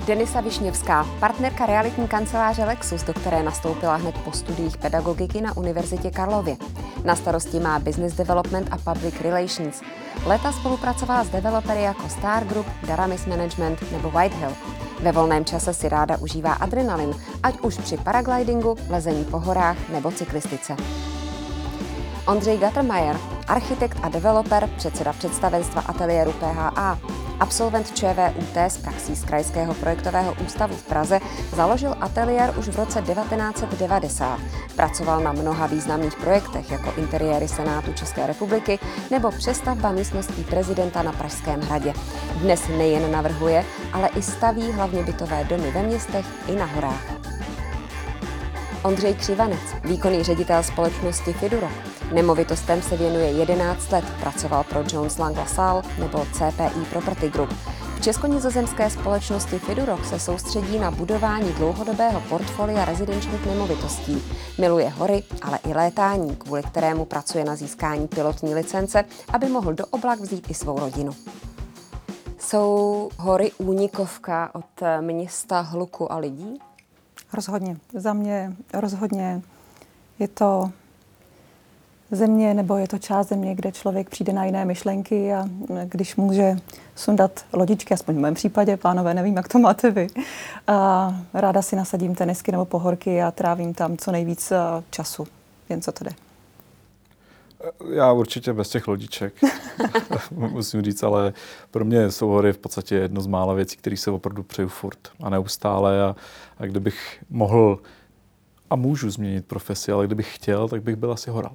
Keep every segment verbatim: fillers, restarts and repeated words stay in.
Denisa Višněvská, partnerka realitní kanceláře Lexus, do které nastoupila hned po studiích pedagogiky na Univerzitě Karlově. Na starosti má business development a public relations. Léta spolupracovala s developery jako Star Group, Daramis Management nebo Whitehill. Ve volném čase si ráda užívá adrenalin, ať už při paraglidingu, lezení po horách nebo cyklistice. Ondřej Gattermeier, architekt a developer, předseda představenstva ateliéru P H A, absolvent ČVUT s praxí z Krajského projektového ústavu v Praze, založil ateliér už v roce devatenáct set devadesát. Pracoval na mnoha významných projektech, jako interiéry Senátu České republiky nebo přestavba místností prezidenta na Pražském hradě. Dnes nejen navrhuje, ale i staví hlavně bytové domy ve městech i na horách. Ondřej Křivanec, výkonný ředitel společnosti Fiduro. Nemovitostem se věnuje jedenáct let, pracoval pro Jones Lang LaSalle nebo C P I Property Group. V česko-nizozemské společnosti Fiduro se soustředí na budování dlouhodobého portfolia rezidenčních nemovitostí. Miluje hory, ale i létání, kvůli kterému pracuje na získání pilotní licence, aby mohl do oblak vzít i svou rodinu. Jsou hory únikovka od města, hluku a lidí? Rozhodně. Za mě rozhodně je to země, nebo je to část země, kde člověk přijde na jiné myšlenky a když může sundat lodičky, aspoň v mém případě, pánové, nevím, jak to máte vy, a ráda si nasadím tenisky nebo pohorky a trávím tam co nejvíc času. Jen co to jde. Já určitě bez těch lodiček, musím říct, ale pro mě jsou hory v podstatě jedno z mála věcí, které se opravdu přeju furt a neustále a, a kdybych mohl a můžu změnit profesi, ale kdybych chtěl, tak bych byl asi horal.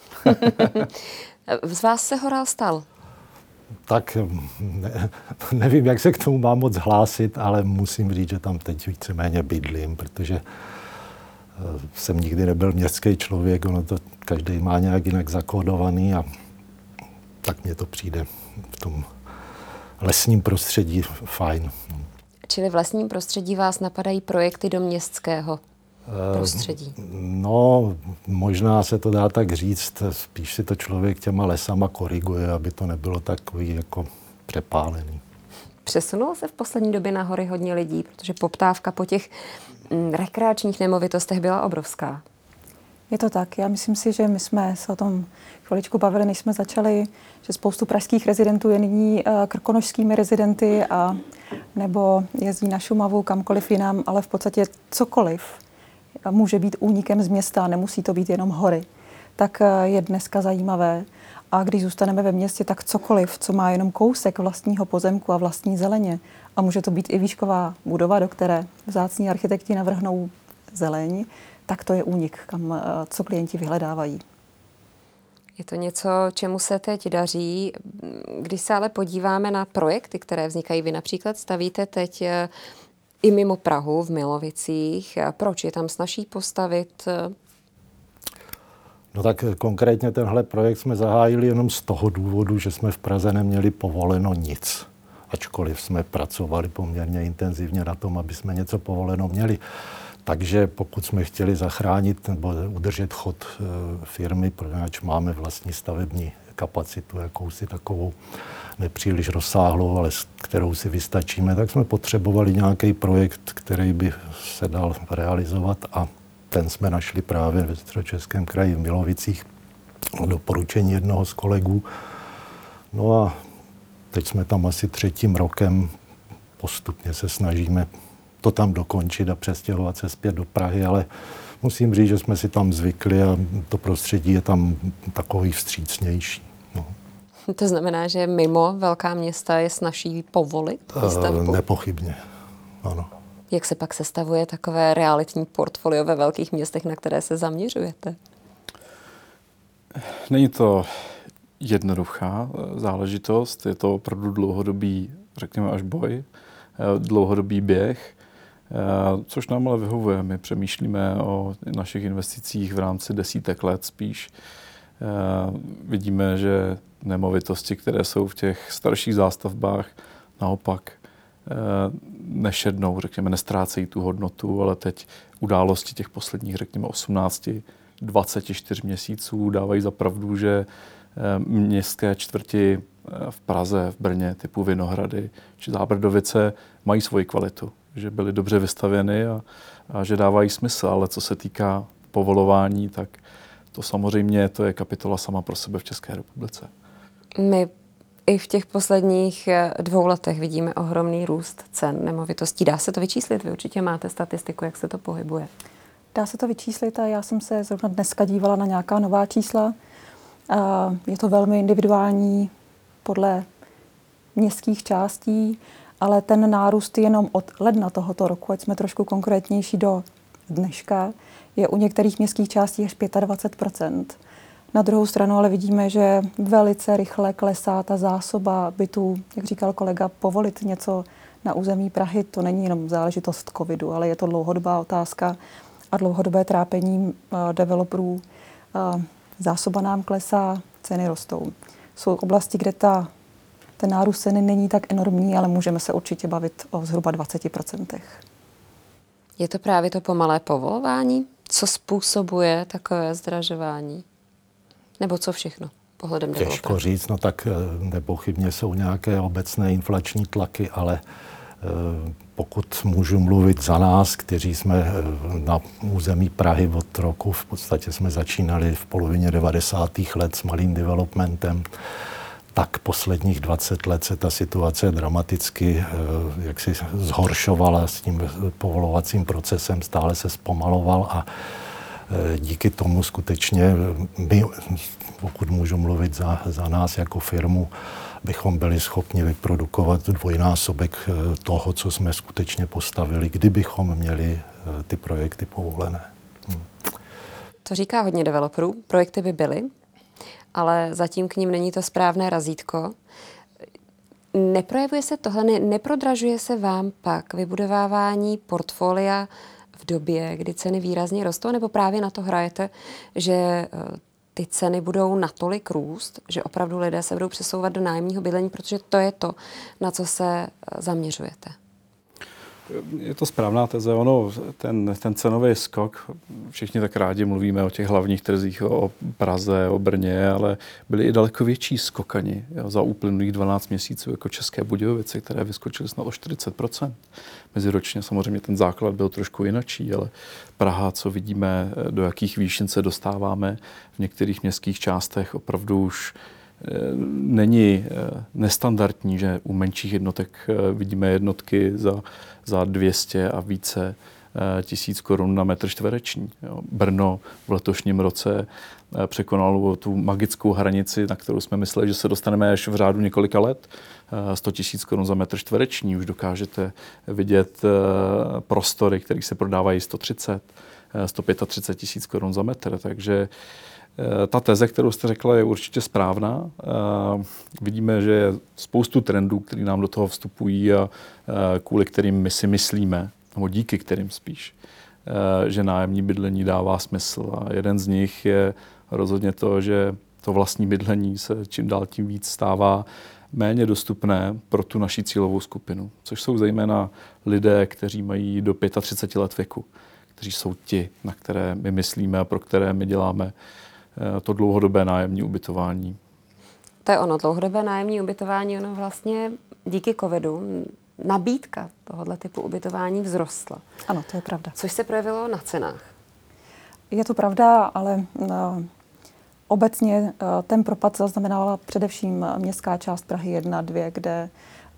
Z vás se horal stal? Tak ne, nevím, jak se k tomu mám moc hlásit, ale musím říct, že tam teď víceméně bydlím, protože jsem nikdy nebyl městský člověk, ono to každý má nějak jinak zakódovaný a tak mně to přijde v tom lesním prostředí fajn. Čili v lesním prostředí vás napadají projekty do městského prostředí? No, možná se to dá tak říct, spíš si to člověk těma lesama koriguje, aby to nebylo takový jako přepálený. Přesunulo se v poslední době na hory hodně lidí, protože poptávka po těch mm, rekreačních nemovitostech byla obrovská. Je to tak. Já myslím si, že my jsme se o tom chviličku bavili, než jsme začali, že spoustu pražských rezidentů je nyní uh, krkonošskými rezidenty a nebo jezdí na Šumavu kamkoliv jinam, ale v podstatě cokoliv může být únikem z města, nemusí to být jenom hory, tak uh, je dneska zajímavé. A když zůstaneme ve městě, tak cokoliv, co má jenom kousek vlastního pozemku a vlastní zeleně, a může to být i výšková budova, do které vzácní architekti navrhnou zeleň, tak to je únik, kam co klienti vyhledávají. Je to něco, čemu se teď daří. Když se ale podíváme na projekty, které vznikají, vy například stavíte teď i mimo Prahu v Milovicích. Proč je tam snazší postavit? No tak konkrétně tenhle projekt jsme zahájili jenom z toho důvodu, že jsme v Praze neměli povoleno nic. Ačkoliv jsme pracovali poměrně intenzivně na tom, aby jsme něco povoleno měli. Takže pokud jsme chtěli zachránit nebo udržet chod firmy, protože máme vlastní stavební kapacitu, jakousi takovou nepříliš rozsáhlou, ale s kterou si vystačíme, tak jsme potřebovali nějaký projekt, který by se dal realizovat a ten jsme našli právě ve Středočeském kraji v Milovicích doporučení jednoho z kolegů. No a teď jsme tam asi třetím rokem, postupně se snažíme to tam dokončit a přestěhovat se zpět do Prahy, ale musím říct, že jsme si tam zvykli a to prostředí je tam takový vstřícnější. No. To znamená, že mimo velká města je snazší povolit výstavbu? Nepochybně, ano. Jak se pak sestavuje takové realitní portfolio ve velkých městech, na které se zaměřujete? Není to jednoduchá záležitost, je to opravdu dlouhodobý, řekněme až boj, dlouhodobý běh, což nám ale vyhovuje. My přemýšlíme o našich investicích v rámci desítek let spíš. Vidíme, že nemovitosti, které jsou v těch starších zástavbách, naopak nešednou, řekněme, nestrácejí tu hodnotu, ale teď události těch posledních, řekněme, osmnáct dvacet čtyři měsíců dávají za pravdu, že městské čtvrti v Praze, v Brně, typu Vinohrady či Zábrdovice mají svoji kvalitu. že byly dobře vystavěny a, a že dávají smysl, ale co se týká povolování, tak to samozřejmě to je kapitola sama pro sebe v České republice. My i v těch posledních dvou letech vidíme ohromný růst cen nemovitostí. Dá se to vyčíslit? Vy určitě máte statistiku, jak se to pohybuje. Dá se to vyčíslit a já jsem se zrovna dneska dívala na nějaká nová čísla. Je to velmi individuální podle městských částí, ale ten nárůst jenom od ledna tohoto roku, ať jsme trošku konkrétnější do dneška, je u některých městských částí až dvacet pět procent. Na druhou stranu ale vidíme, že velice rychle klesá ta zásoba bytů, jak říkal kolega, povolit něco na území Prahy, to není jenom záležitost covidu, ale je to dlouhodobá otázka a dlouhodobé trápení uh, developerů. Uh, zásoba nám klesá, ceny rostou. Jsou oblasti, kde ta, ten nárůst ceny není tak enormní, ale můžeme se určitě bavit o zhruba dvacet procent. Je to právě to pomalé povolování? Co způsobuje takové zdražování? Nebo co všechno pohledem developera? Těžko říct, no tak nepochybně jsou nějaké obecné inflační tlaky, ale pokud můžu mluvit za nás, kteří jsme na území Prahy od roku, v podstatě jsme začínali v polovině devadesátých let s malým developmentem, tak posledních dvacet let se ta situace dramaticky jak si zhoršovala s tím povolovacím procesem, stále se zpomaloval a díky tomu skutečně my, pokud můžu mluvit za, za nás jako firmu, bychom byli schopni vyprodukovat dvojnásobek toho, co jsme skutečně postavili, kdybychom měli ty projekty povolené. Hm. To říká hodně developerů. Projekty by byly, ale zatím k ním není to správné razítko. Neprojevuje se tohle, ne, neprodražuje se vám pak vybudovávání portfolia v době, kdy ceny výrazně rostou, nebo právě na to hrajete, že ty ceny budou natolik růst, že opravdu lidé se budou přesouvat do nájemního bydlení, protože to je to, na co se zaměřujete? Je to správná teze. Ono, ten, ten cenový skok, všichni tak rádi mluvíme o těch hlavních trzích, o Praze, o Brně, ale byly i daleko větší skokani jo, za uplynulých dvanáct měsíců, jako České Budějovice, které vyskočily snad o čtyřicet procent. Meziročně samozřejmě ten základ byl trošku jinačí, ale Praha, co vidíme, do jakých výšin se dostáváme v některých městských částech, opravdu už není nestandardní, že u menších jednotek vidíme jednotky za, za dvě stě a více tisíc korun na metr čtvereční. Brno v letošním roce překonalo tu magickou hranici, na kterou jsme mysleli, že se dostaneme až v řádu několika let. sto tisíc korun za metr čtvereční. Už dokážete vidět prostory, které se prodávají sto třicet, sto třicet pět tisíc korun za metr. Takže ta teze, kterou jste řekla, je určitě správná. Vidíme, že je spoustu trendů, které nám do toho vstupují a kvůli kterým my si myslíme, nebo díky kterým spíš, že nájemní bydlení dává smysl. A jeden z nich je rozhodně to, že to vlastní bydlení se čím dál tím víc stává méně dostupné pro tu naši cílovou skupinu, což jsou zejména lidé, kteří mají do třicet pět let věku, kteří jsou ti, na které my myslíme a pro které my děláme to dlouhodobé nájemní ubytování. To je ono, dlouhodobé nájemní ubytování, ono vlastně díky covidu nabídka tohoto typu ubytování vzrostla. Ano, to je pravda. Což se projevilo na cenách. Je to pravda, ale uh, obecně uh, ten propad zaznamenala především městská část Prahy jedna, dvě, kde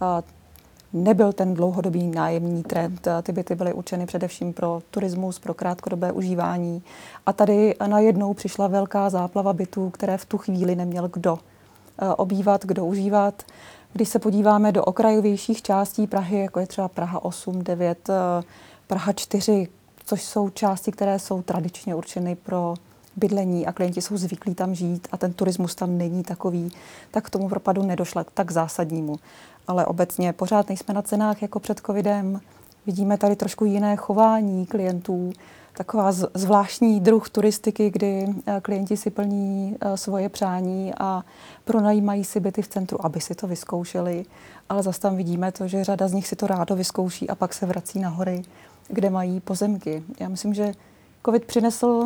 uh, nebyl ten dlouhodobý nájemní trend. Ty byty byly určeny především pro turismus, pro krátkodobé užívání. A tady najednou přišla velká záplava bytů, které v tu chvíli neměl kdo uh, obývat, kdo užívat. Když se podíváme do okrajovějších částí Prahy, jako je třeba Praha osm, devět, Praha čtyři, což jsou části, které jsou tradičně určeny pro bydlení a klienti jsou zvyklí tam žít a ten turismus tam není takový, tak k tomu propadu nedošla tak zásadnímu. Ale obecně pořád nejsme na cenách jako před covidem. Vidíme tady trošku jiné chování klientů, taková zvláštní druh turistiky, kdy klienti si plní svoje přání a pronajímají si byty v centru, aby si to vyzkoušeli. Ale zase tam vidíme to, že řada z nich si to rádo vyzkouší a pak se vrací na hory, kde mají pozemky. Já myslím, že covid přinesl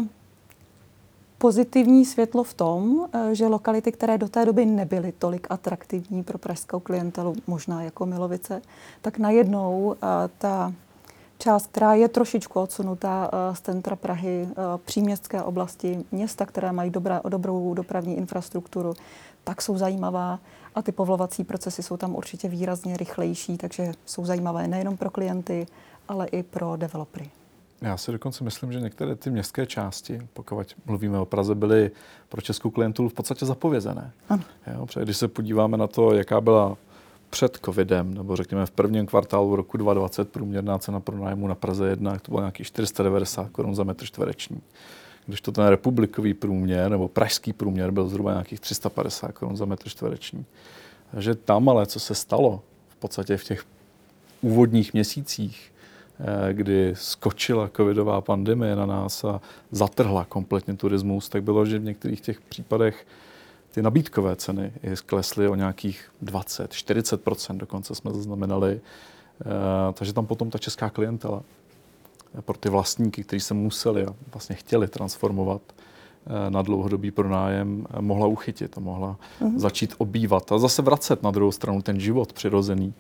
pozitivní světlo v tom, že lokality, které do té doby nebyly tolik atraktivní pro pražskou klientelu, možná jako Milovice, tak najednou ta část, která je trošičku odsunutá z centra Prahy, příměstské oblasti, města, které mají dobrá, dobrou dopravní infrastrukturu, tak jsou zajímavá a ty povolovací procesy jsou tam určitě výrazně rychlejší, takže jsou zajímavé nejenom pro klienty, ale i pro developery. Já si dokonce myslím, že některé ty městské části, pokud mluvíme o Praze, byly pro českou klientelu v podstatě zapovězené. Ano. Jo, protože když se podíváme na to, jaká byla před covidem, nebo řekněme v prvním kvartálu roku dva tisíce dvacet průměrná cena pronájmu na Praze jedna, to bylo nějakých čtyři sta devadesát korun za metr čtvereční. Když to ten republikový průměr, nebo pražský průměr byl zhruba nějakých tři sta padesát korun za metr čtvereční. Takže tam ale, co se stalo v podstatě v těch úvodních měsících, kdy skočila covidová pandemie na nás a zatrhla kompletně turismus, tak bylo, že v některých těch případech ty nabídkové ceny klesly o nějakých dvacet, čtyřicet procent, dokonce jsme zaznamenali. Takže tam potom ta česká klientela pro ty vlastníky, kteří se museli a vlastně chtěli transformovat na dlouhodobý pronájem, mohla uchytit a mohla mm-hmm. začít obývat a zase vracet na druhou stranu ten život přirozený.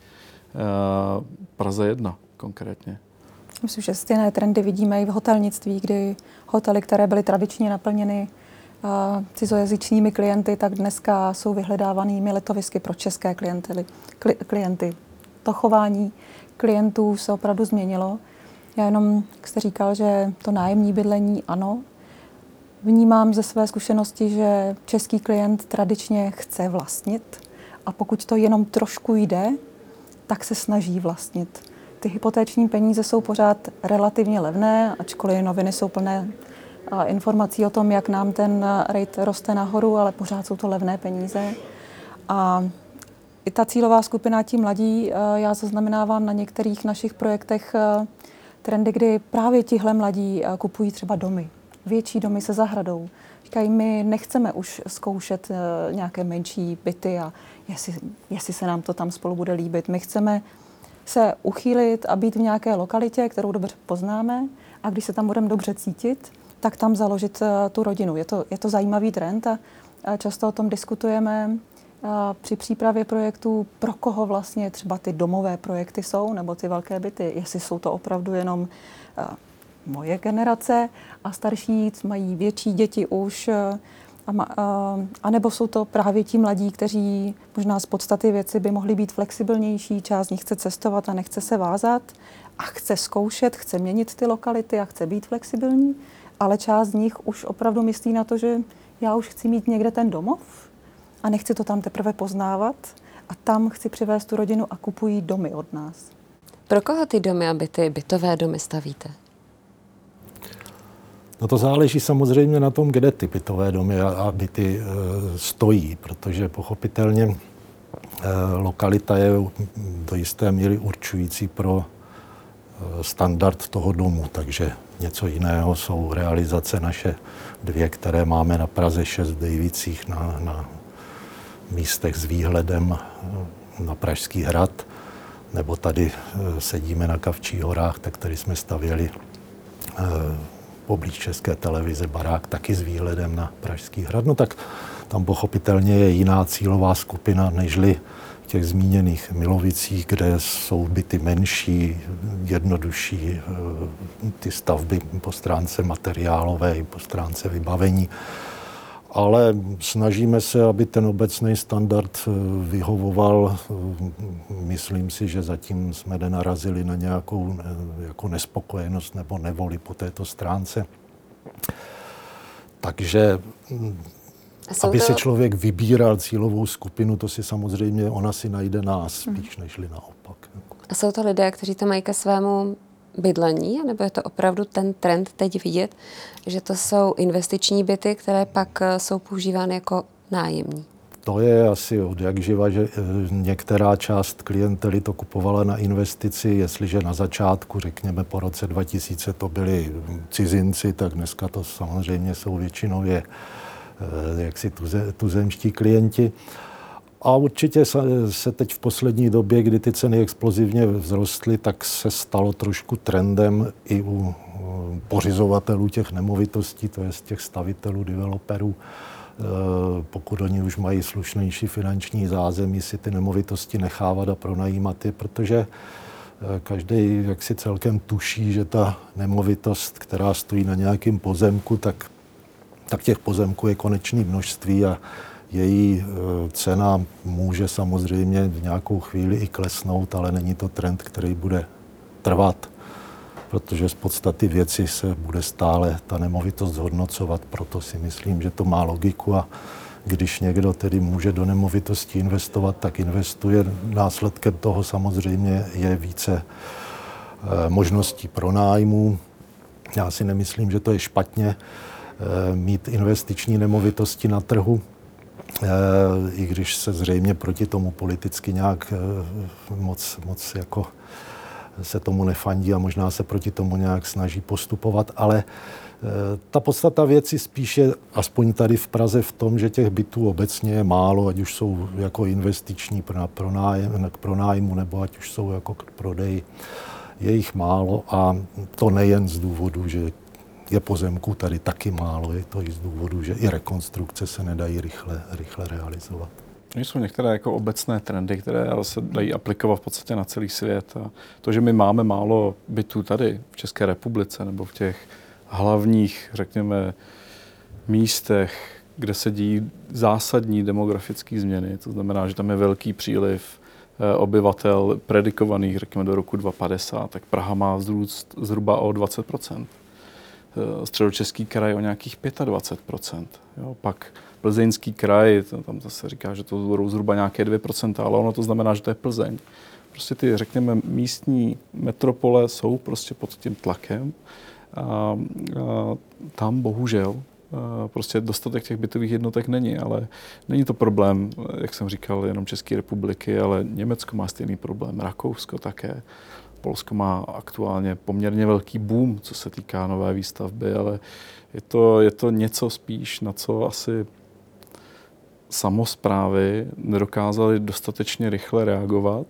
Praze jedna konkrétně. Myslím, že stejné trendy vidíme i v hotelnictví, kdy hotely, které byly tradičně naplněny uh, cizojazyčními klienty, tak dneska jsou vyhledávanými letovisky pro české klientely, kli, klienty. To chování klientů se opravdu změnilo. Já jenom, jak jste říkal, že to nájemní bydlení, ano, vnímám ze své zkušenosti, že český klient tradičně chce vlastnit a pokud to jenom trošku jde, tak se snaží vlastnit. Ty hypotéční peníze jsou pořád relativně levné, ačkoliv noviny jsou plné informací o tom, jak nám ten rate roste nahoru, ale pořád jsou to levné peníze. A i ta cílová skupina, ti mladí, já zaznamenávám na některých našich projektech trendy, kdy právě tihle mladí kupují třeba domy. Větší domy se zahradou. Říkají, my nechceme už zkoušet nějaké menší byty a jestli, jestli se nám to tam spolu bude líbit. My chceme se uchýlit a být v nějaké lokalitě, kterou dobře poznáme a když se tam budeme dobře cítit, tak tam založit uh, tu rodinu. Je to, je to zajímavý trend a, a často o tom diskutujeme uh, při přípravě projektů, pro koho vlastně třeba ty domové projekty jsou, nebo ty velké byty, jestli jsou to opravdu jenom uh, moje generace a starší mají větší děti už, uh, A, a, a nebo jsou to právě ti mladí, kteří možná z podstaty věci by mohli být flexibilnější, část z nich chce cestovat a nechce se vázat a chce zkoušet, chce měnit ty lokality a chce být flexibilní, ale část z nich už opravdu myslí na to, že já už chci mít někde ten domov a nechci to tam teprve poznávat a tam chci přivést tu rodinu a kupují domy od nás. Pro koho ty domy a byty, bytové domy stavíte? No to záleží samozřejmě na tom, kde ty bytové domy a byty e, stojí, protože pochopitelně e, lokalita je do jisté míry určující pro e, standard toho domu, takže něco jiného jsou realizace naše dvě, které máme na Praze šest v Dejvicích na, na místech s výhledem na Pražský hrad, nebo tady e, sedíme na Kavčích horách, tak tady jsme stavěli e, poblíž České televize barák taky s výhledem na Pražský hrad. No tak tam pochopitelně je jiná cílová skupina, nežli v těch zmíněných Milovicích, kde jsou byty menší, jednodušší, ty stavby po stránce materiálové i po stránce vybavení. Ale snažíme se, aby ten obecný standard vyhovoval. Myslím si, že zatím jsme nenarazili na nějakou jako nespokojenost nebo nevoli po této stránce. Takže aby to... si člověk vybíral cílovou skupinu, to si samozřejmě ona si najde nás, spíš nežli naopak. A jsou to lidé, kteří to mají ke svému bydlení, nebo je to opravdu ten trend teď vidět, že to jsou investiční byty, které pak jsou používány jako nájemní? To je asi od jak živa, že některá část klientely to kupovala na investici, jestliže na začátku, řekněme po roce dva tisíce, to byli cizinci, tak dneska to samozřejmě jsou většinově jaksi tuze, tuzemští klienti. A určitě se teď v poslední době, kdy ty ceny explozivně vzrostly, tak se stalo trošku trendem i u pořizovatelů těch nemovitostí, to je z těch stavitelů, developerů, pokud oni už mají slušnější finanční zázemí, si ty nemovitosti nechávat a pronajímat je, protože každý jak si celkem tuší, že ta nemovitost, která stojí na nějakém pozemku, tak, tak těch pozemků je konečné množství a její cena může samozřejmě v nějakou chvíli i klesnout, ale není to trend, který bude trvat, protože z podstaty věci se bude stále ta nemovitost zhodnocovat. Proto si myslím, že to má logiku a když někdo tedy může do nemovitosti investovat, tak investuje. Následkem toho samozřejmě je více možností pronájmu. Já si nemyslím, že to je špatně mít investiční nemovitosti na trhu, i když se zřejmě proti tomu politicky nějak moc, moc jako se tomu nefandí a možná se proti tomu nějak snaží postupovat, ale ta podstata věci spíš je, aspoň tady v Praze, v tom, že těch bytů obecně je málo, ať už jsou jako investiční k pronájmu, k pronájmu nebo ať už jsou jako k prodeji. Je jich málo a to nejen z důvodu, že je pozemků tady taky málo, je to i z důvodu, že i rekonstrukce se nedají rychle, rychle realizovat. Jsou některé jako obecné trendy, které se dají aplikovat v podstatě na celý svět. A to, že my máme málo bytů tady v České republice nebo v těch hlavních, řekněme, místech, kde se dějí zásadní demografické změny, to znamená, že tam je velký příliv obyvatel predikovaných, řekněme, do roku dva tisíce padesát, tak Praha má vzrůst zhruba o dvacet procent. Středočeský kraj o nějakých dvacet pět procent. Jo, pak Plzeňský kraj, tam zase říká, že to budou zhruba nějaké dvě procenta, ale ono to znamená, že to je Plzeň. Prostě ty, řekněme, místní metropole jsou prostě pod tím tlakem a, a tam bohužel a prostě dostatek těch bytových jednotek není, ale není to problém, jak jsem říkal, jenom České republiky, ale Německo má stejný problém, Rakousko také. Polsko má aktuálně poměrně velký boom, co se týká nové výstavby, ale je to, je to něco spíš, na co asi samosprávy nedokázaly dostatečně rychle reagovat,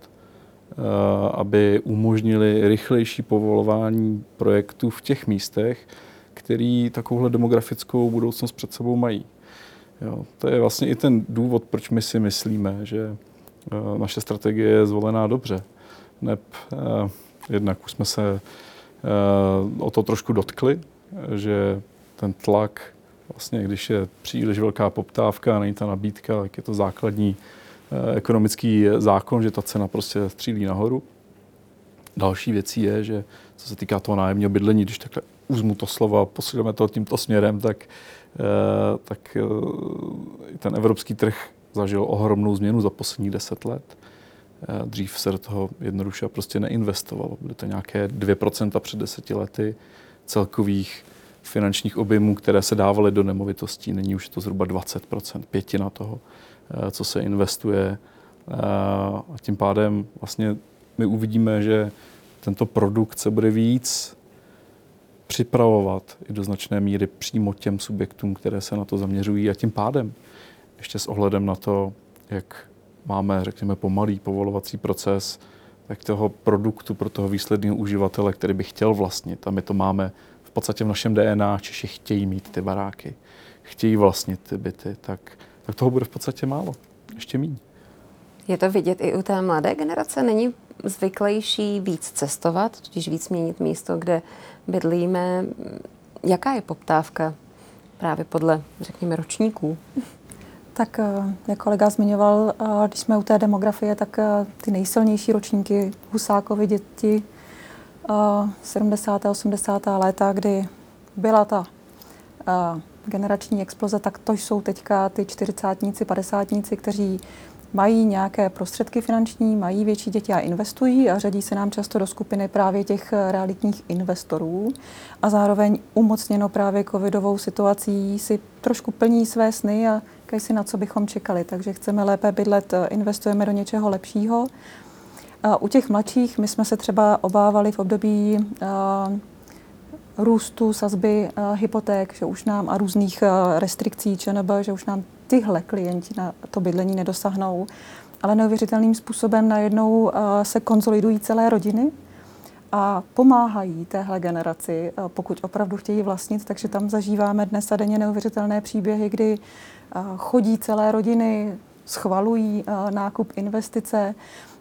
aby umožnili rychlejší povolování projektů v těch místech, který takovouhle demografickou budoucnost před sebou mají. Jo, to je vlastně i ten důvod, proč my si myslíme, že naše strategie je zvolená dobře. Neb jednak už jsme se o to trošku dotkli, že ten tlak, vlastně když je příliš velká poptávka a není ta nabídka, tak je to základní ekonomický zákon, že ta cena prostě střílí nahoru. Další věcí je, že co se týká toho nájemního bydlení, když takhle uzmu to slovo a posilujeme to tímto směrem, tak, tak ten evropský trh zažil ohromnou změnu za posledních deset let. Dřív se do toho jednoduše prostě neinvestovalo. Byly to nějaké dvě procenta před deseti lety celkových finančních objemů, které se dávaly do nemovitostí. Nyní už je to zhruba dvacet procent, pětina toho, co se investuje. A tím pádem vlastně my uvidíme, že tento produkt se bude víc připravovat i do značné míry přímo těm subjektům, které se na to zaměřují. A tím pádem, ještě s ohledem na to, jak máme, řekněme, pomalý povolovací proces, tak toho produktu pro toho výsledného uživatele, který by chtěl vlastnit, a my to máme v podstatě v našem D N A, Češi chtějí mít ty baráky, chtějí vlastnit ty byty, tak, tak toho bude v podstatě málo, ještě míň. Je to vidět i u té mladé generace? Není zvyklejší víc cestovat, totiž víc měnit místo, kde bydlíme? Jaká je poptávka právě podle, řekněme, ročníků? Tak jak kolega zmiňoval, když jsme u té demografie, tak ty nejsilnější ročníky, Husákovy děti, sedmdesátá osmdesátá léta, kdy byla ta generační exploze, tak to jsou teďka ty čtyřicátníci, padesátníci, kteří mají nějaké prostředky finanční, mají větší děti a investují a řadí se nám často do skupiny právě těch realitních investorů a zároveň umocněno právě covidovou situací si trošku plní své sny a kají si, na co bychom čekali. Takže chceme lépe bydlet, investujeme do něčeho lepšího. U těch mladších my jsme se třeba obávali v období růstu sazby hypoték, že už nám a různých restrikcí ČNB, že už nám tyhle klienti na to bydlení nedosáhnou, ale neuvěřitelným způsobem najednou se konsolidují celé rodiny a pomáhají téhle generaci, pokud opravdu chtějí vlastnit, takže tam zažíváme dnes a denně neuvěřitelné příběhy, kdy chodí celé rodiny, schvalují nákup investice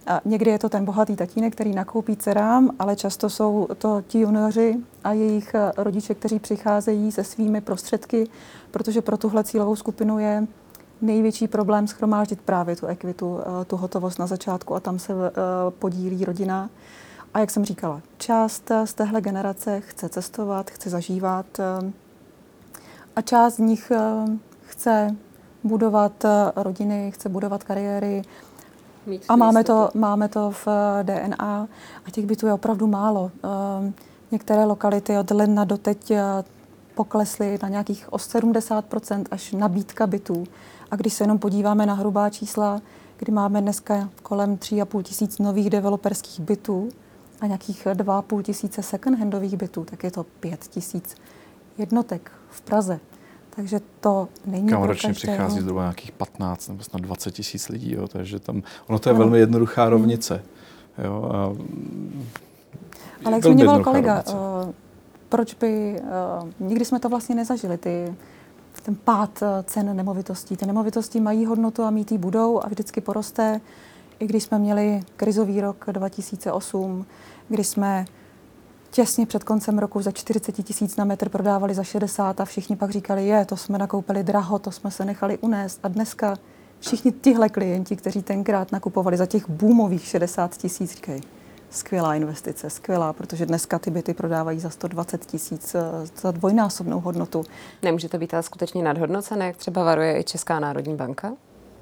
A někdy je to ten bohatý tatínek, který nakoupí dcerám, ale často jsou to ti junioři a jejich rodiče, kteří přicházejí se svými prostředky, protože pro tuhle cílovou skupinu je největší problém shromáždit právě tu ekvitu, tu hotovost na začátku a tam se podílí rodina. A jak jsem říkala, část z téhle generace chce cestovat, chce zažívat a část z nich chce budovat rodiny, chce budovat kariéry. A máme to, máme to v D N A a těch bytů je opravdu málo. Některé lokality od ledna do teď poklesly na nějakých o sedmdesát procent až nabídka bytů. A když se jenom podíváme na hrubá čísla, kdy máme dneska kolem tři a půl tisíc nových developerských bytů a nějakých dva a půl tisíce second-handových bytů, tak je to pět tisíc jednotek v Praze. Takže to není Kam pro ročně každého. přichází zhruba nějakých patnáct nebo snad dvacet tisíc lidí, jo, takže tam, ono to je velmi jednoduchá rovnice. Jo, a ale jak zmiňoval kolega, uh, proč by, uh, nikdy jsme to vlastně nezažili, ty, ten pád uh, cen nemovitostí. Ty nemovitosti mají hodnotu a mít ji budou a vždycky poroste. I když jsme měli krizový rok dva tisíce osm, kdy jsme těsně před koncem roku za čtyřicet tisíc na metr prodávali za šedesát a všichni pak říkali, je, to jsme nakoupili draho, to jsme se nechali unést. A dneska všichni tihle klienti, kteří tenkrát nakupovali za těch boomových šedesát tisíc, říkají, skvělá investice, skvělá, protože dneska ty byty prodávají za sto dvacet tisíc, za dvojnásobnou hodnotu. Nemůže to být ale skutečně nadhodnocené, jak třeba varuje i Česká národní banka?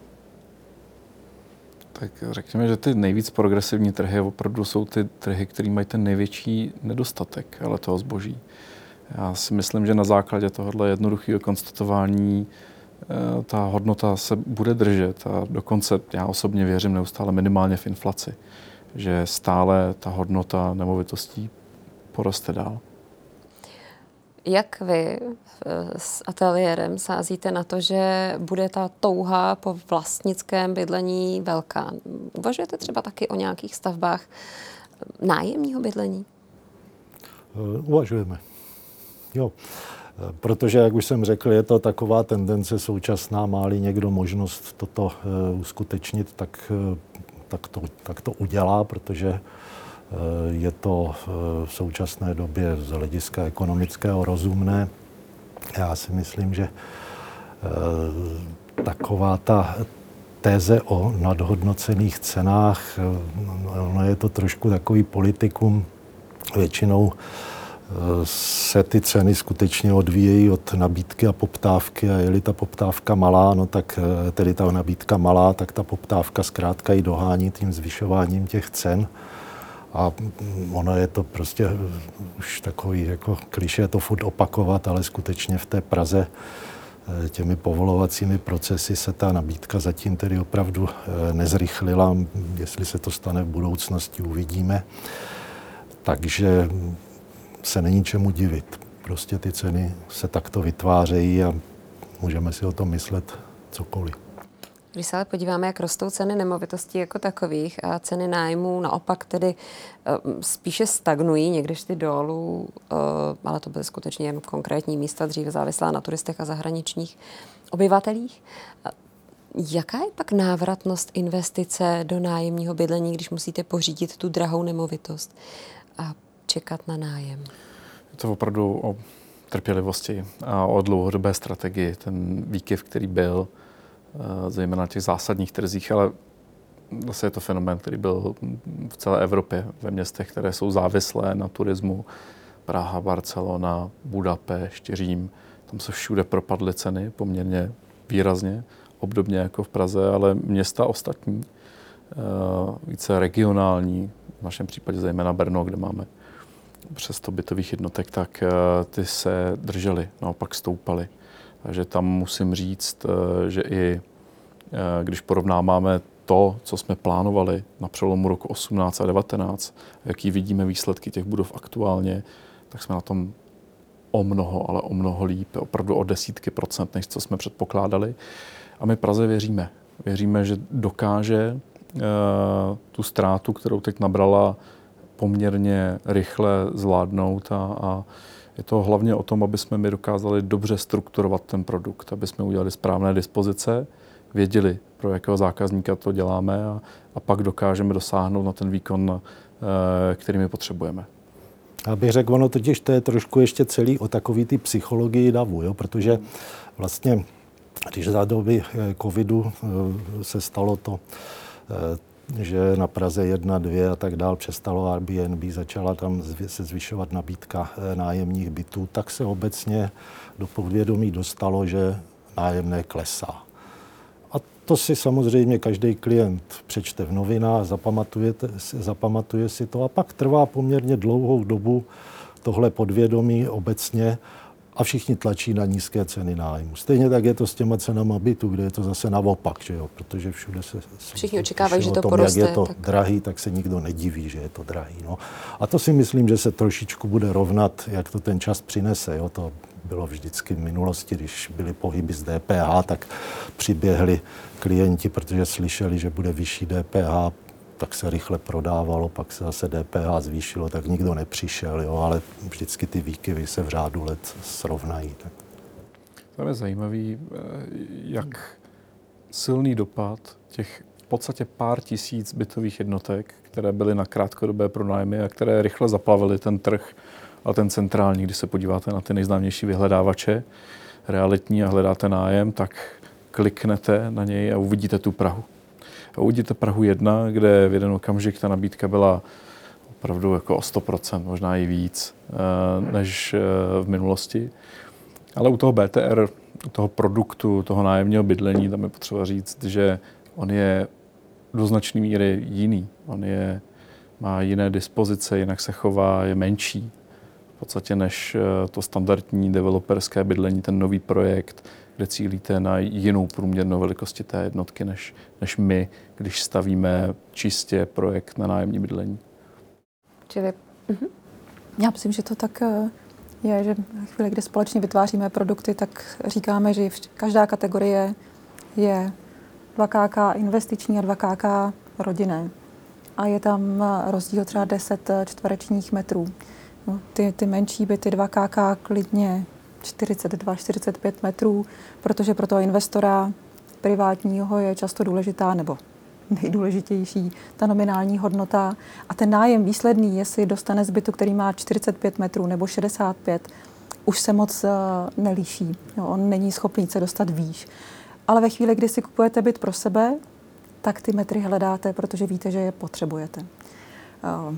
Tak řekněme, že ty nejvíc progresivní trhy opravdu jsou ty trhy, které mají ten největší nedostatek ale toho zboží. Já si myslím, že na základě tohohle jednoduchého konstatování ta hodnota se bude držet a dokonce já osobně věřím neustále minimálně v inflaci, že stále ta hodnota nemovitostí poroste dál. Jak vy s ateliérem sázíte na to, že bude ta touha po vlastnickém bydlení velká? Uvažujete třeba taky o nějakých stavbách nájemního bydlení? Uvažujeme. Jo, protože, jak už jsem řekl, je to taková tendence současná, má-li někdo možnost toto uh, uskutečnit, tak, uh, tak, to, tak to udělá, protože uh, je to uh, v současné době z hlediska ekonomického rozumné. Já si myslím, že uh, taková ta téze o nadhodnocených cenách, uh, no je to trošku takový politikum, většinou se ty ceny skutečně odvíjejí od nabídky a poptávky a je-li ta poptávka malá, no tak tedy ta nabídka malá, tak ta poptávka zkrátka ji dohání tím zvyšováním těch cen a ono je to prostě už takový jako klišé to furt opakovat, ale skutečně v té Praze těmi povolovacími procesy se ta nabídka zatím tedy opravdu nezrychlila, jestli se to stane v budoucnosti, uvidíme. Takže se není čemu divit. Prostě ty ceny se takto vytvářejí a můžeme si o tom myslet cokoliv. Když se ale podíváme, jak rostou ceny nemovitostí jako takových a ceny nájmů naopak tedy uh, spíše stagnují, někdy šly dolů, uh, ale to byly skutečně jen konkrétní místa, dříve závislá na turistech a zahraničních obyvatelích. Uh, jaká je pak návratnost investice do nájemního bydlení, když musíte pořídit tu drahou nemovitost a čekat na nájem? Je to opravdu o trpělivosti a o dlouhodobé strategii. Ten výkyv, který byl, zejména na těch zásadních trzích, ale zase je to fenomén, který byl v celé Evropě, ve městech, které jsou závislé na turismu. Praha, Barcelona, Budapešť, Řím. Tam se všude propadly ceny poměrně výrazně, obdobně jako v Praze, ale města ostatní, více regionální, v našem případě zejména Brno, kde máme přes sto bytových jednotek, tak ty se držely, naopak stoupaly. Takže tam musím říct, že i když porovnáváme to, co jsme plánovali na přelomu roku osmnáct a devatenáct, jaký vidíme výsledky těch budov aktuálně, tak jsme na tom o mnoho, ale o mnoho líp, opravdu o desítky procent, než co jsme předpokládali. A my Praze věříme. Věříme, že dokáže tu ztrátu, kterou teď nabrala, poměrně rychle zvládnout a, a je to hlavně o tom, aby jsme my dokázali dobře strukturovat ten produkt, aby jsme udělali správné dispozice, věděli, pro jakého zákazníka to děláme a, a pak dokážeme dosáhnout na ten výkon, který my potřebujeme. Já bych řekl, ono totiž to je trošku ještě celý o takový ty psychologii davu, jo? Protože vlastně, když za doby covidu se stalo to, že na Praze jedna, dvě a tak dál přestalo Airbnb, začala tam se zvyšovat nabídka nájemních bytů, tak se obecně do podvědomí dostalo, že nájemné klesá. A to si samozřejmě každý klient přečte v novinách, zapamatuje, zapamatuje si to a pak trvá poměrně dlouhou dobu tohle podvědomí obecně a všichni tlačí na nízké ceny nájmu. Stejně tak je to s těma cenama bytu, kde je to zase naopak, že jo? Protože všude se... Všichni očekávají, že to tom, poroste. Jak je to tak... drahý, tak se nikdo nediví, že je to drahý. No. A to si myslím, že se trošičku bude rovnat, jak to ten čas přinese. Jo? To bylo vždycky v minulosti, když byly pohyby z D P H, tak přiběhli klienti, protože slyšeli, že bude vyšší D P H, tak se rychle prodávalo, pak se zase D P H zvýšilo, tak nikdo nepřišel, jo, ale vždycky ty výkyvy se v řádu let srovnají. Tak. To je zajímavý, jak silný dopad těch v podstatě pár tisíc bytových jednotek, které byly na krátkodobé pronájmy a které rychle zaplavily ten trh a ten centrální, když se podíváte na ty nejznámější vyhledávače realitní a hledáte nájem, tak kliknete na něj a uvidíte tu Prahu. A uvidíte Prahu jedna, kde v jeden okamžik ta nabídka byla opravdu jako o sto procent, možná i víc, než v minulosti. Ale u toho B T R, u toho produktu, toho nájemního bydlení, tam je potřeba říct, že on je do značné míry jiný. On je, má jiné dispozice, jinak se chová, je menší v podstatě než to standardní developerské bydlení, ten nový projekt, kde cílíte na jinou průměrnou velikosti té jednotky, než, než my, když stavíme čistě projekt na nájemní bydlení. Čili... Mhm. Já myslím, že to tak je, že v chvíli, kdy společně vytváříme produkty, tak říkáme, že každá kategorie je dva ká ká investiční a dva ká ká rodinné. A je tam rozdíl třeba deset čtverečních metrů. No, ty, ty menší byty dva ká ká klidně čtyřicet dva čtyřicet pět metrů, protože pro toho investora privátního je často důležitá, nebo nejdůležitější, ta nominální hodnota. A ten nájem výsledný, jestli dostane z bytu, který má čtyřicet pět metrů nebo šedesát pět, už se moc uh, nelíší. Jo, on není schopný se dostat výš. Ale ve chvíli, kdy si kupujete byt pro sebe, tak ty metry hledáte, protože víte, že je potřebujete. Uh,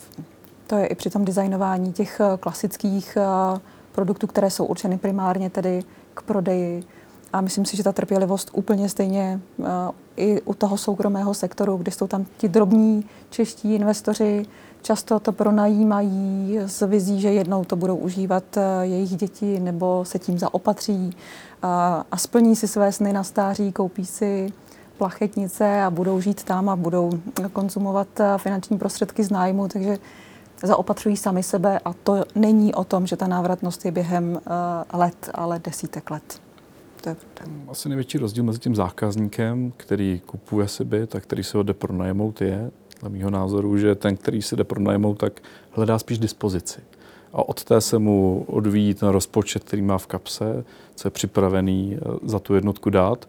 to je i při tom designování těch uh, klasických uh, produktů, které jsou určeny primárně tedy k prodeji. A myslím si, že ta trpělivost úplně stejně uh, i u toho soukromého sektoru, kde jsou tam ti drobní čeští investoři, často to pronajímají s vizí, že jednou to budou užívat uh, jejich děti nebo se tím zaopatří uh, a splní si své sny na stáří, koupí si plachetnice a budou žít tam a budou konzumovat uh, finanční prostředky z nájmu, takže zaopatřují sami sebe a to není o tom, že ta návratnost je během uh, let, ale desítek let. To je asi největší rozdíl mezi tím zákazníkem, který kupuje si byt a který si ho jde pronajmout, je, dle mýho názoru, že ten, který si jde pronajmout, tak hledá spíš dispozici. A od té se mu odvíjí ten rozpočet, který má v kapse, co je připravený za tu jednotku dát.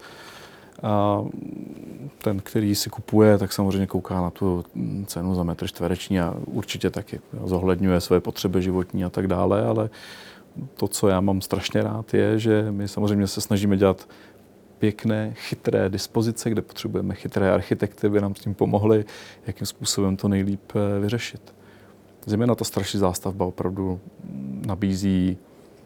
A ten, který si kupuje, tak samozřejmě kouká na tu cenu za metr čtvereční a určitě taky zohledňuje své potřeby životní a tak dále, ale to, co já mám strašně rád, je, že my samozřejmě se snažíme dělat pěkné, chytré dispozice, kde potřebujeme chytré architekty, aby nám s tím pomohli, jakým způsobem to nejlíp vyřešit. Zejména ta starší zástavba opravdu nabízí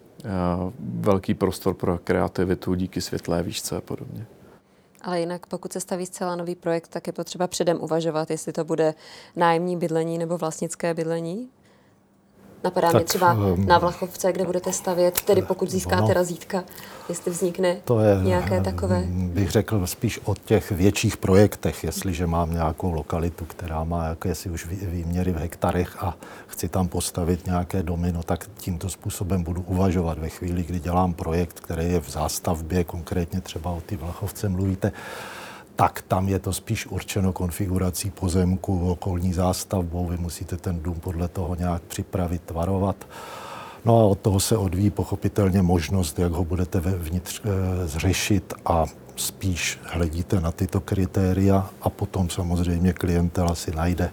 velký prostor pro kreativitu díky světlé výšce a podobně. Ale jinak, pokud se staví zcela nový projekt, tak je potřeba předem uvažovat, jestli to bude nájemní bydlení nebo vlastnické bydlení? Napadá tak, mě třeba um, na Vlachovce, kde budete stavět, tedy pokud získáte no, razítka, jestli vznikne to je, nějaké takové? Bych řekl spíš o těch větších projektech, jestliže mám nějakou lokalitu, která má jakési už výměry v hektarech a chci tam postavit nějaké domy, no tak tímto způsobem budu uvažovat ve chvíli, kdy dělám projekt, který je v zástavbě, konkrétně třeba o ty Vlachovce mluvíte, tak tam je to spíš určeno konfigurací pozemku, okolní zástavbou. Vy musíte ten dům podle toho nějak připravit, tvarovat. No a od toho se odvíjí pochopitelně možnost, jak ho budete vevnitř e, zřešit a spíš hledíte na tyto kritéria a potom samozřejmě klientela si najde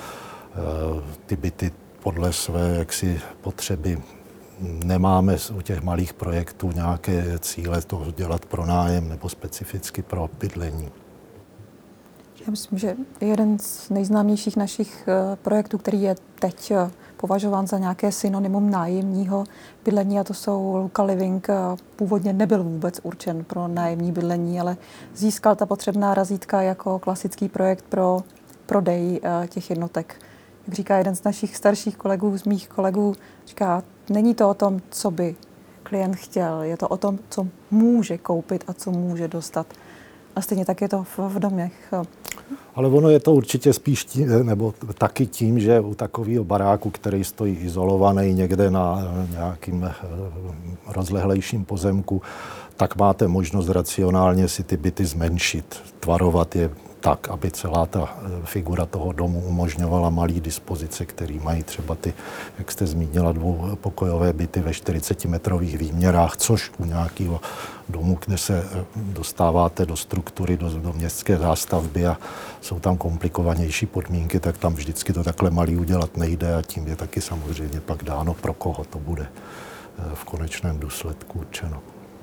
ty byty podle své jaksi potřeby. Nemáme u těch malých projektů nějaké cíle to dělat pro nájem nebo specificky pro bydlení. Já myslím, že jeden z nejznámějších našich projektů, který je teď považován za nějaké synonymum nájemního bydlení, a to jsou Local Living, původně nebyl vůbec určen pro nájemní bydlení, ale získal ta potřebná razítka jako klasický projekt pro prodej těch jednotek. Jak říká jeden z našich starších kolegů, z mých kolegů, říká, není to o tom, co by klient chtěl, je to o tom, co může koupit a co může dostat. A stejně tak je to v, v domech. Ale ono je to určitě spíš tím, nebo taky tím, že u takového baráku, který stojí izolovaný někde na nějakým rozlehlejším pozemku, tak máte možnost racionálně si ty byty zmenšit, tvarovat je tak, aby celá ta figura toho domu umožňovala malý dispozice, který mají třeba ty, jak jste zmínila, dvoupokojové byty ve čtyřicetimetrových výměrách, což u nějakého domu, kde se dostáváte do struktury, do, do městské zástavby a jsou tam komplikovanější podmínky, tak tam vždycky to takhle malý udělat nejde a tím je taky samozřejmě pak dáno, pro koho to bude v konečném důsledku určeno.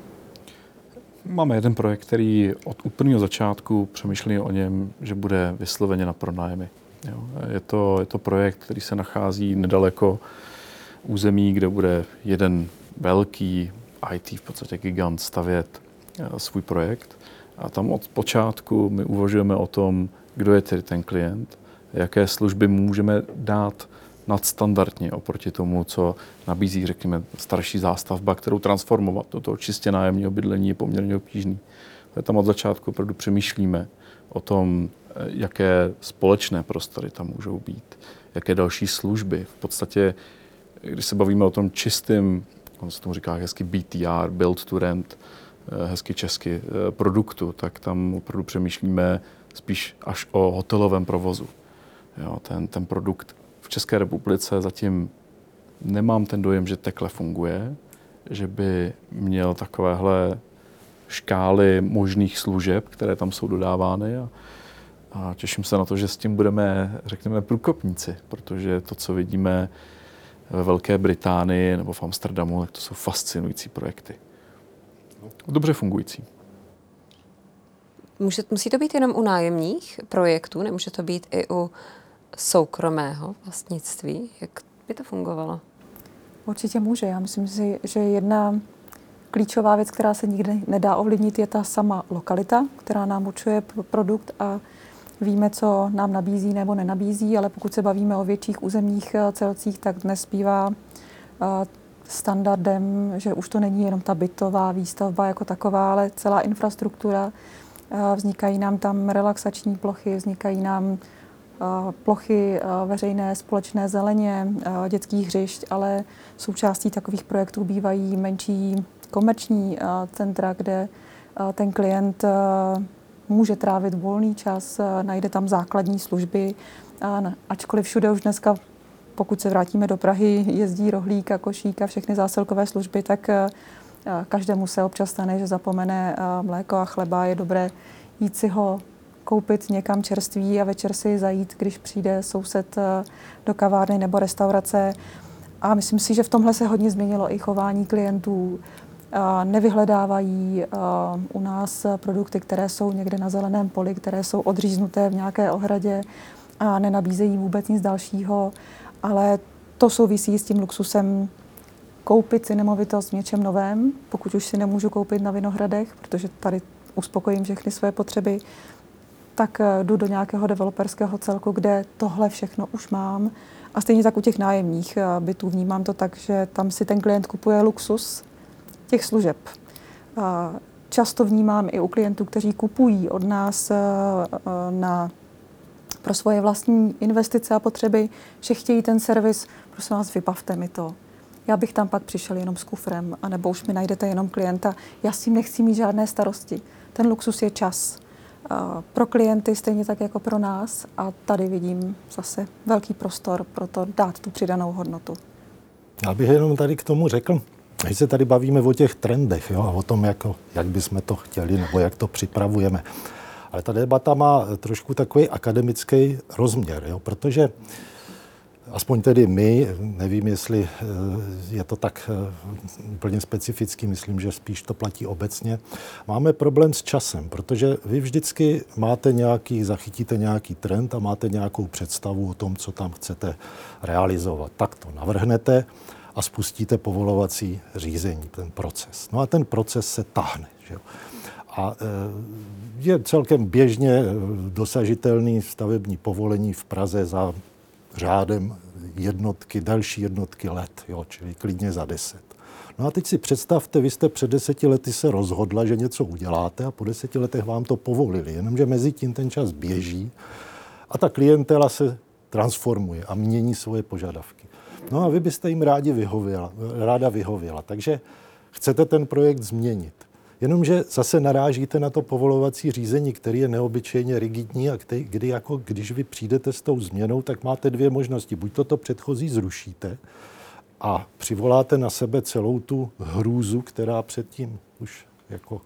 Máme jeden projekt, který od úplného začátku přemýšlí o něm, že bude vysloveně na pronájmy. Jo. Je to, je to projekt, který se nachází nedaleko území, kde bude jeden velký í té, v podstatě gigant, stavět svůj projekt. A tam od počátku my uvažujeme o tom, kdo je tedy ten klient, jaké služby můžeme dát nadstandardně oproti tomu, co nabízí, řekněme, starší zástavba, kterou transformovat do toho čistě nájemního bydlení je poměrně obtížný. Tam od začátku opravdu přemýšlíme o tom, jaké společné prostory tam můžou být, jaké další služby. V podstatě, když se bavíme o tom čistým, on se tomu říká hezky B T R, Build to Rent, hezky česky, produktu, tak tam opravdu přemýšlíme spíš až o hotelovém provozu. Jo, ten, ten produkt v České republice zatím nemám ten dojem, že takhle funguje, že by měl takovéhle škály možných služeb, které tam jsou dodávány a, a těším se na to, že s tím budeme, řekněme, průkopníci, protože to, co vidíme ve Velké Británii nebo v Amsterdamu, tak to jsou fascinující projekty. Dobře fungující. Může, musí to být jenom u nájemních projektů, nemůže to být i u soukromého vlastnictví? Jak by to fungovalo? Určitě může. Já myslím si, že jedna klíčová věc, která se nikdy nedá ovlivnit, je ta sama lokalita, která nám určuje produkt a víme, co nám nabízí nebo nenabízí, ale pokud se bavíme o větších územních celcích, tak dnes bývá standardem, že už to není jenom ta bytová výstavba jako taková, ale celá infrastruktura. Vznikají nám tam relaxační plochy, vznikají nám plochy veřejné, společné zeleně, dětských hřišť, ale součástí takových projektů bývají menší komerční centra, kde ten klient může trávit volný čas, najde tam základní služby, ačkoliv všude už dneska, pokud se vrátíme do Prahy, jezdí rohlík a košík a všechny zásilkové služby, tak každému se občas stane, že zapomene mléko a chleba, je dobré jít si ho koupit někam čerství a večer si zajít, když přijde soused do kavárny nebo restaurace. A myslím si, že v tomhle se hodně změnilo i chování klientů. Nevyhledávají u nás produkty, které jsou někde na zeleném poli, které jsou odříznuté v nějaké ohradě a nenabízejí vůbec nic dalšího, ale to souvisí s tím luxusem koupit si nemovitost v něčem novém, pokud už si nemůžu koupit na Vinohradech, protože tady uspokojím všechny své potřeby, tak jdu do nějakého developerského celku, kde tohle všechno už mám. A stejně tak u těch nájemních bytů vnímám to tak, že tam si ten klient kupuje luxus těch služeb. Často vnímám i u klientů, kteří kupují od nás na, pro svoje vlastní investice a potřeby, že chtějí ten servis, prosím vás, vybavte mi to. Já bych tam pak přišel jenom s kufrem, anebo už mi najdete jenom klienta. Já s tím nechci mít žádné starosti. Ten luxus je čas. Pro klienty stejně tak jako pro nás a tady vidím zase velký prostor pro to dát tu přidanou hodnotu. Já bych jenom tady k tomu řekl, My se tady bavíme o těch trendech, jo, a o tom, jako, jak bychom to chtěli, nebo jak to připravujeme. Ale ta debata má trošku takový akademický rozměr, jo, protože aspoň tedy my, nevím, jestli je to tak úplně specifický, myslím, že spíš to platí obecně, máme problém s časem, protože vy vždycky máte nějaký, zachytíte nějaký trend a máte nějakou představu o tom, co tam chcete realizovat. Tak to navrhnete a spustíte povolovací řízení, ten proces. No a ten proces se tahne, že jo. A je celkem běžně dosažitelný stavební povolení v Praze za řádem jednotky, další jednotky let, jo, čili klidně za deset. No a teď si představte, vy jste před deseti lety se rozhodla, že něco uděláte a po deseti letech vám to povolili, jenomže mezi tím ten čas běží a ta klientela se transformuje a mění svoje požadavky. No a vy byste jim rádi vyhověla, ráda vyhověla, takže chcete ten projekt změnit. Jenomže zase narážíte na to povolovací řízení, který je neobyčejně rigidní a který, kdy jako, když vy přijdete s tou změnou, tak máte dvě možnosti. Buď toto předchozí zrušíte a přivoláte na sebe celou tu hrůzu, která předtím už jako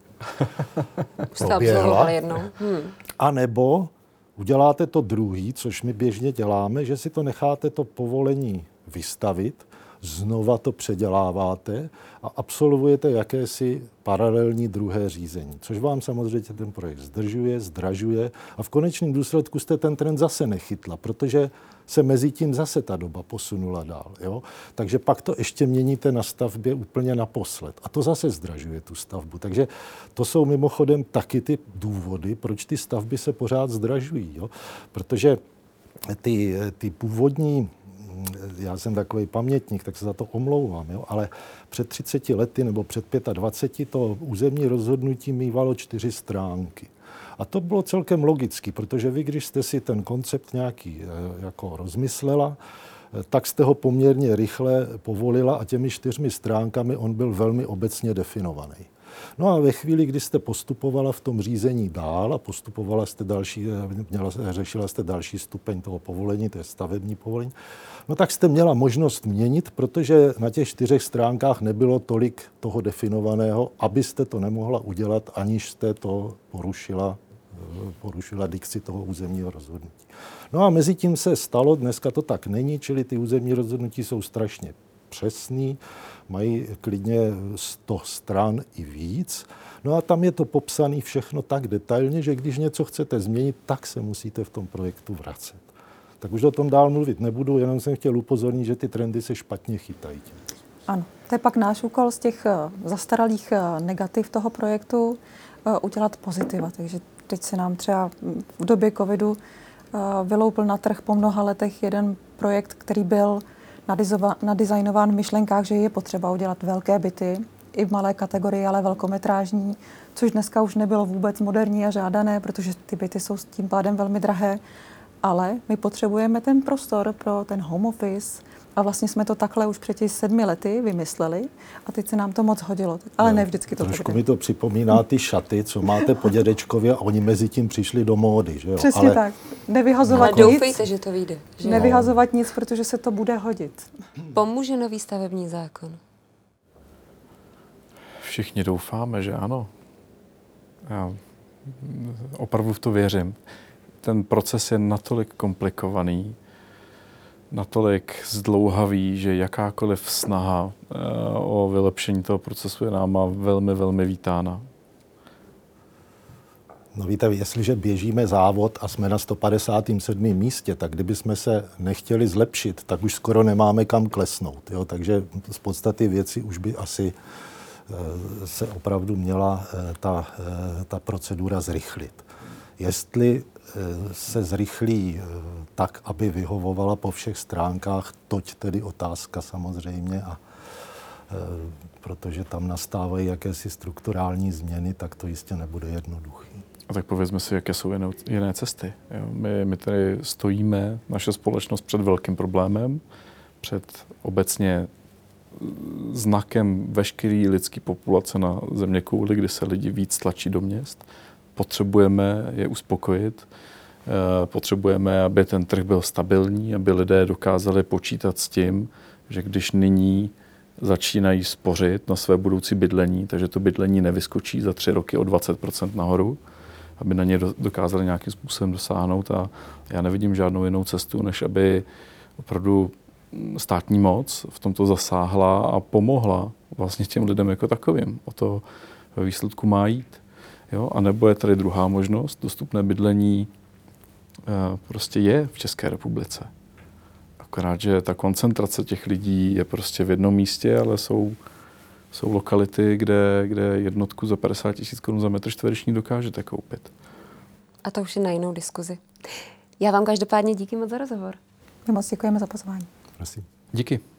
proběhla. Hmm. A nebo uděláte to druhý, což my běžně děláme, že si to necháte to povolení vystavit, znova to předěláváte a absolvujete jakési paralelní druhé řízení, což vám samozřejmě ten projekt zdržuje, zdražuje a v konečném důsledku jste ten trend zase nechytla, protože se mezi tím zase ta doba posunula dál. Jo? Takže pak to ještě měníte na stavbě úplně naposled a to zase zdražuje tu stavbu. Takže to jsou mimochodem taky ty důvody, proč ty stavby se pořád zdražují. Jo? Protože ty, ty původní, já jsem takový pamětník, tak se za to omlouvám, jo? Ale před třiceti lety nebo před dvaceti pěti to územní rozhodnutí mívalo čtyři stránky. A to bylo celkem logicky, protože vy, když jste si ten koncept nějaký jako rozmyslela, tak jste ho poměrně rychle povolila a těmi čtyřmi stránkami on byl velmi obecně definovaný. No a ve chvíli, kdy jste postupovala v tom řízení dál a postupovala jste další, měla, řešila jste další stupeň toho povolení, to je stavební povolení, no tak jste měla možnost měnit, protože na těch čtyřech stránkách nebylo tolik toho definovaného, abyste to nemohla udělat, aniž jste to porušila, porušila dikci toho územního rozhodnutí. No a mezi tím se stalo, dneska to tak není, čili ty územní rozhodnutí jsou strašně přesný, mají klidně sto stran i víc. No a tam je to popsané všechno tak detailně, že když něco chcete změnit, tak se musíte v tom projektu vracet. Tak už o tom dál mluvit nebudu, jenom jsem chtěl upozornit, že ty trendy se špatně chytají. Ano, to je pak náš úkol z těch zastaralých negativ toho projektu udělat pozitiva. Takže teď se nám třeba v době covidu vyloupil na trh po mnoha letech jeden projekt, který byl nadizajnován v myšlenkách, že je potřeba udělat velké byty, i v malé kategorii, ale velkometrážní, což dneska už nebylo vůbec moderní a žádané, protože ty byty jsou s tím pádem velmi drahé. Ale my potřebujeme ten prostor pro ten home office a vlastně jsme to takhle už před těch sedmi lety vymysleli a teď se nám to moc hodilo. Ale no, ne vždycky to trošku tak mi to připomíná ty šaty, co máte po dědečkově a oni mezi tím přišli do módy. Že jo? Přesně ale... tak. Nevyhazovat ale nic. doufejte, že to vyjde. Že nevyhazovat nic, protože se to bude hodit. Pomůže nový stavební zákon? Všichni doufáme, že ano. Já opravdu v to věřím. Ten proces je natolik komplikovaný, natolik zdlouhavý, že jakákoliv snaha o vylepšení toho procesu je náma velmi, velmi vítána. No víte, jestliže běžíme závod a jsme na sto padesátém sedmém místě, tak kdybychom se nechtěli zlepšit, tak už skoro nemáme kam klesnout. Jo? Takže z podstaty věci už by asi se opravdu měla ta, ta procedura zrychlit. Jestli se zrychlí tak, aby vyhovovala po všech stránkách, toť tedy otázka samozřejmě, a protože tam nastávají jakési strukturální změny, tak to jistě nebude jednoduchý. A tak povězme si, jaké jsou jiné, jiné cesty. Jo? My, my tady stojíme, naše společnost, před velkým problémem, před obecně znakem veškeré lidské populace na zeměkouli, kdy se lidi víc tlačí do měst. Potřebujeme je uspokojit, potřebujeme, aby ten trh byl stabilní, aby lidé dokázali počítat s tím, že když nyní začínají spořit na své budoucí bydlení, takže to bydlení nevyskočí za tři roky o dvacet procent nahoru, aby na ně dokázali nějakým způsobem dosáhnout. A já nevidím žádnou jinou cestu, než aby opravdu státní moc v tomto zasáhla a pomohla vlastně těm lidem jako takovým. O to ve výsledku má jít. Jo? A nebo je tady druhá možnost, dostupné bydlení e, prostě je v České republice. Akorát, že ta koncentrace těch lidí je prostě v jednom místě, ale jsou, jsou lokality, kde, kde jednotku za padesát tisíc korun za metr čtvereční dokážete koupit. A to už je na jinou diskuzi. Já vám každopádně díky moc za rozhovor. My moc děkujeme za pozvání. Prosím. Díky.